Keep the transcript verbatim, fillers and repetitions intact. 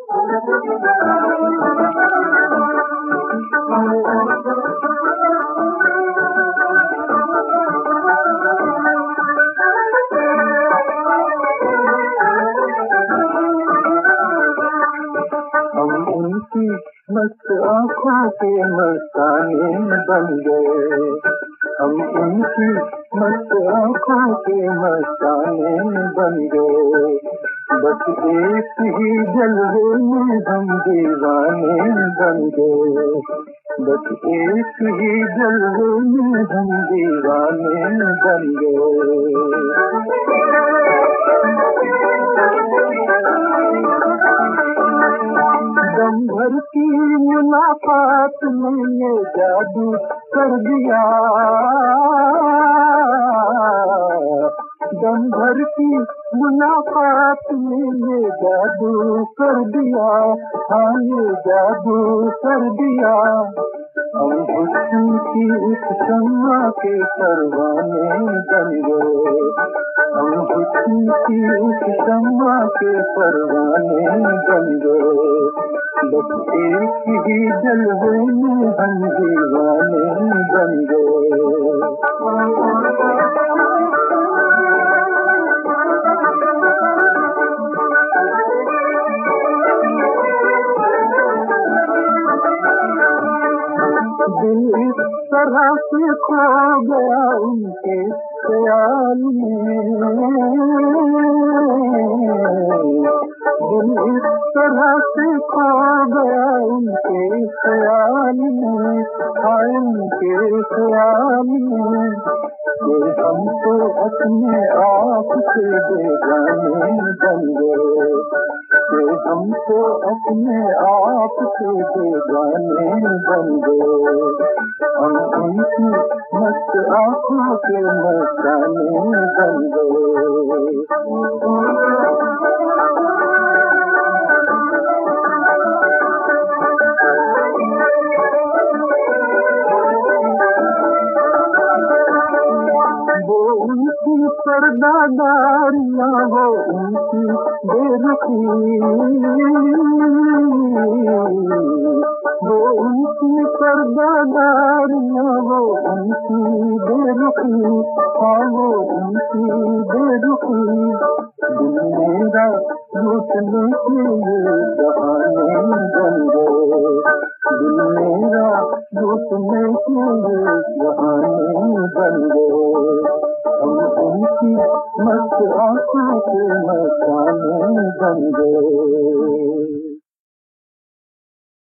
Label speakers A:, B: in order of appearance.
A: उनकी मस्त आँखों के मस्ताने बन गए, हम उनकी मस्त आँखों के मस्ताने बन गए। बस एक ही जलवे में हम दीवाने बन गए, बस एक ही जलवे में हम दीवाने बन गए। दम भर की मुलाकात में ये जादू कर दिया, दम भर की मुलाकात में ये जादू कर दिया, हाँ ये जादू कर दिया। हम हुस्न की उस शम्मा के परवाने बन गए, हम हुस्न की उस शम्मा के परवाने बन गए। बस एक ही जलवे में हम दीवाने बन गए। दिल इस तरह से खो गया उनके ख्याल में, दिल इस तरह से खो गया उनके ख्याल में, हाँ उनके ख्याल में। ये हम तो अपने आप से बेगाने बन गए, ये हम तो अपने आप से बेगाने बन गए। हम उनकी मस्त आँखों के मस्ताने बन गए। वो उनकी पर्दादारियाँ, वो उनकी बेरुखी, वो उनकी पर्दादारियाँ, वो उनकी बेरुखी, हाँ वो उनकी बेरुखी। दिल मेरा लूटने के लिए बहाने बन गए, दिल मेरा लूटने के लिए बहाने बन गए। हम उनकी मस्त आँखों के मस्ताने बन गए।